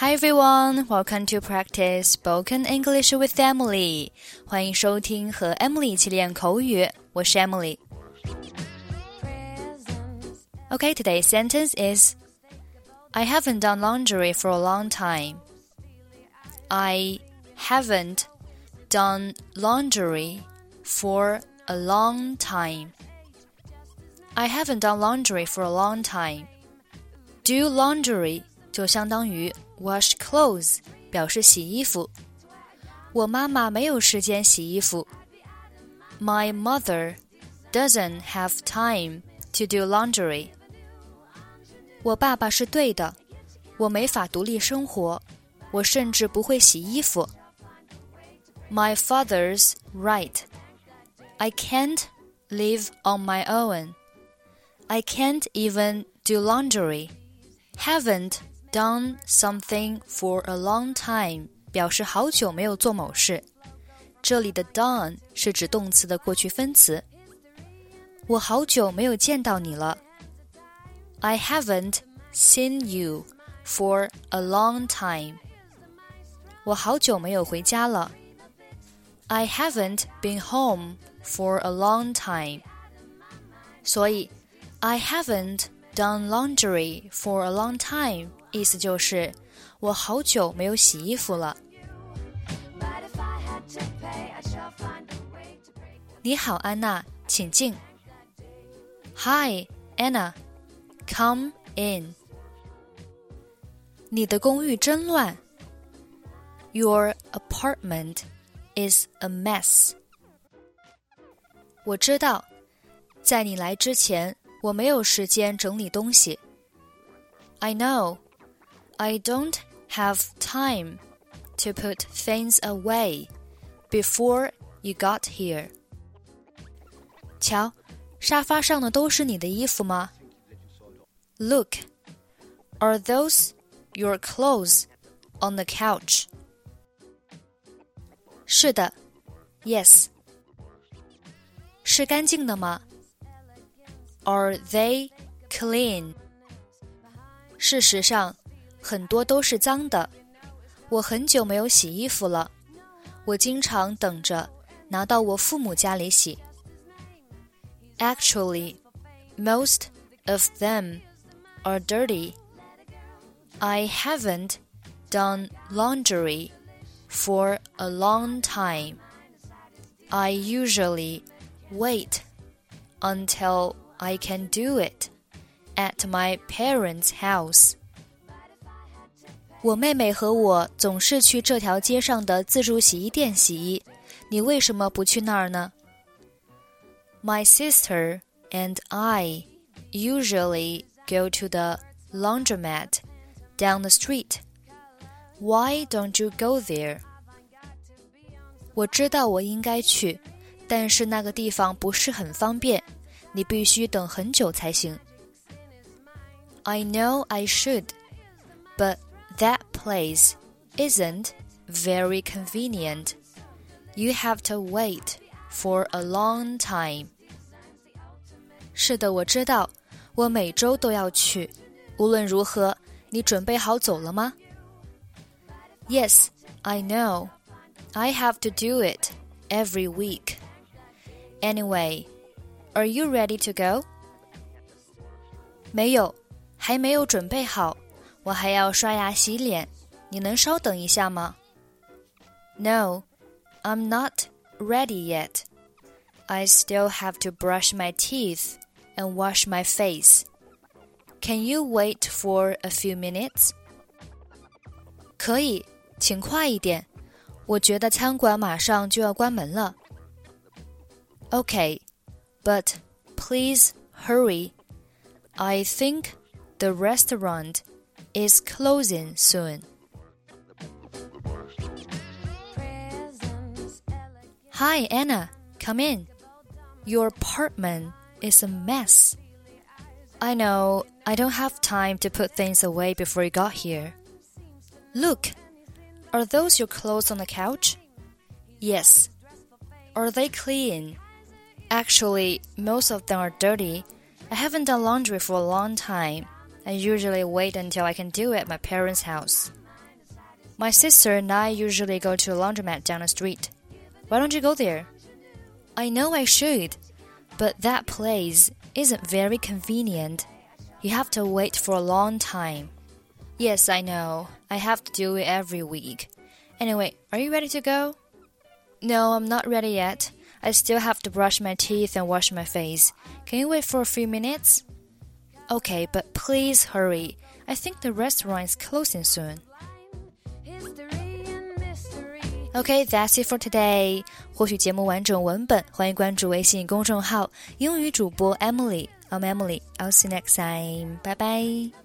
Hi everyone, welcome to practice spoken English with Emily. 欢迎收听和 Emily 一起练口语，我是 Emily. Okay, today's sentence is I haven't done laundry for a long time. I haven't done laundry for a long time. I haven't done laundry for a long time. Do laundry 就相当于 wash clothes 表示洗衣服。我妈妈没有时间洗衣服。My mother doesn't have time to do laundry. 我爸爸是对的，我没法独立生活，我甚至不会洗衣服。My father's right. I can't live on my own. I can't even do laundry. Haven't done something for a long time 表示好久没有做某事。这里的 done 是指动词的过去分词。我好久没有见到你了。I haven't seen you for a long time. 我好久没有回家了。I haven't been home for a long time. 所以 I haven't done laundry for a long time 意思就是我好久没有洗衣服了。你好，安娜，请进。Hi, Anna. Come in. 你的公寓真乱。Your apartment is a mess. 我知道，在你来之前，我没有时间整理东西。I know. I don't have time to put things away before you got here. 瞧，沙发上的都是你的衣服吗？ Look, are those your clothes on the couch? 是的 Yes. 是干净的吗？ Are they clean? 事实上，很多都是脏的。我很久没有洗衣服了。我经常等着拿到我父母家里洗。Actually, most of them are dirty. I haven't done laundry for a long time. I usually wait until I can do it at my parents' house. 我妹妹和我总是去这条街上的自助洗衣店洗衣，你为什么不去那儿呢？ My sister and I usually go to the laundromat down the street. Why don't you go there? 我知道我应该去，但是那个地方不是很方便，你必须等很久才行。I know I should, but that place isn't very convenient. You have to wait for a long time. 是的，我知道，我每周都要去。无论如何，你准备好走了吗？ Yes, I know. I have to do it every week. Anyway, are you ready to go? 没有，还没有准备好。我还要刷牙洗脸，你能稍等一下吗？ No, I'm not ready yet. I still have to brush my teeth and wash my face. Can you wait for a few minutes? 可以，请快一点。我觉得餐馆马上就要关门了。Okay, but please hurry. I think the restaurant is closing soon. Hi, Anna. Come in. Your apartment is a mess. I know I don't have time to put things away before you got here. Look, are those your clothes on the couch? Yes. Are they clean? Actually, most of them are dirty. I haven't done laundry for a long time. I usually wait until I can do it at my parents' house. My sister and I usually go to a laundromat down the street. Why don't you go there? I know I should, but that place isn't very convenient. You have to wait for a long time. Yes, I know. I have to do it every week. Anyway, are you ready to go? No, I'm not ready yet. I still have to brush my teeth and wash my face. Can you wait for a few minutes? Okay, but please hurry. I think the restaurant is closing soon. Okay, that's it for today. 获取节目完整文本，欢迎关注微信公众号英语主播 Emily。I'm Emily. I'll see you next time. Bye bye.